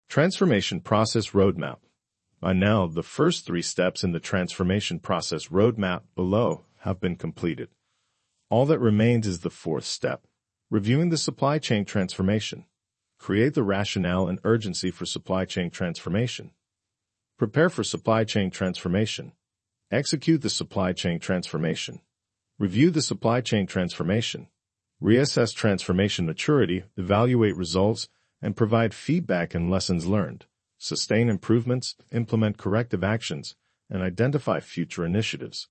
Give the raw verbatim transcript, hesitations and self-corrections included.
Transformation Process Roadmap. By now, the first three steps in the transformation process roadmap below have been completed. All that remains is the fourth step, reviewing the supply chain transformation. Create the rationale and urgency for supply chain transformation. Prepare for supply chain transformation. Execute the supply chain transformation. Review the supply chain transformation. Reassess transformation maturity, evaluate results, and provide feedback and lessons learned. Sustain improvements, implement corrective actions, and identify future initiatives.